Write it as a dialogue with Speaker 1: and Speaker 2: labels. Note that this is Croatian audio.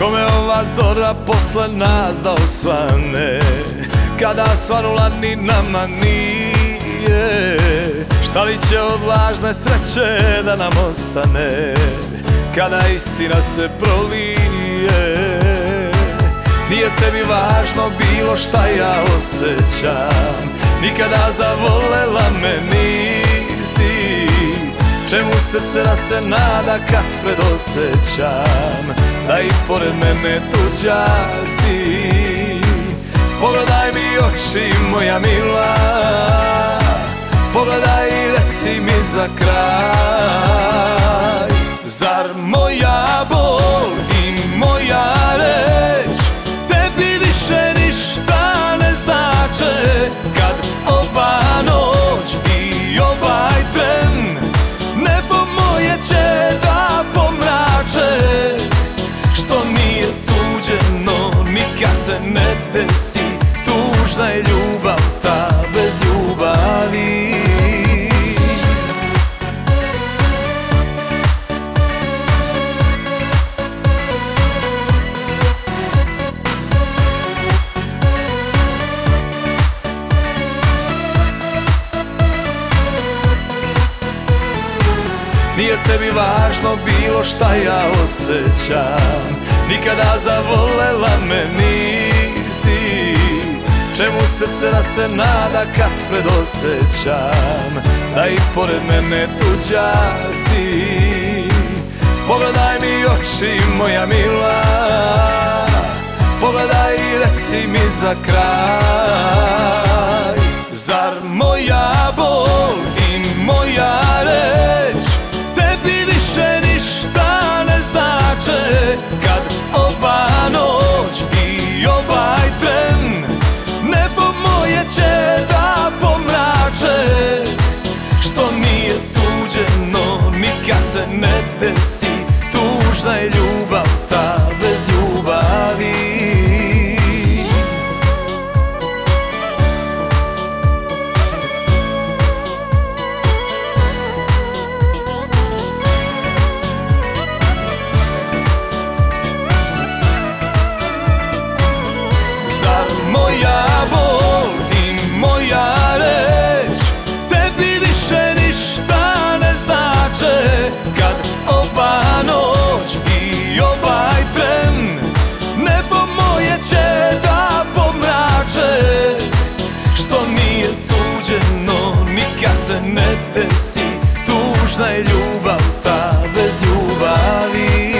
Speaker 1: Kome ova zora posle nas da osvane, kada svanula ni nama nije. Šta li će od lažne sreće da nam ostane, kada istina se prolije? Nije tebi važno bilo šta ja osjećam, nikada zavolela me nisi. Čemu srce da se nada kad predosjećam da i pored mene tuđa si? Pogledaj mi oči moja mila, pogledaj i reci mi za kraj. Zar moja bol i moja reč tebi više ništa ne znače, kad ova noć i ovaj tren nebo moje će da pomrače? Što nije suđeno nikad se ne desi, tužna je ljubav ta bez ljubavi. Nije tebi važno bilo šta ja osjećam, nikada zavolela me nisi. Čemu srce da se nada kad predosjećam da i pored mene tuđa si? Pogledaj mi oči moja mila, pogledaj i reci mi za kraj. Zar moja bol i moja reč tebi više ništa ne znače, kad ova noć i ovaj tren nebo moje će da pomrače? Što nije suđeno nikad se ne desi, tužna je ljubav ta bez ljubavi. Moja bol i moja reč tebi više ništa ne znače, kad ova noć i ovaj tren nebo moje će da pomrače? Što nije suđeno nikad se ne desi, tužna je ljubav ta bez ljubavi.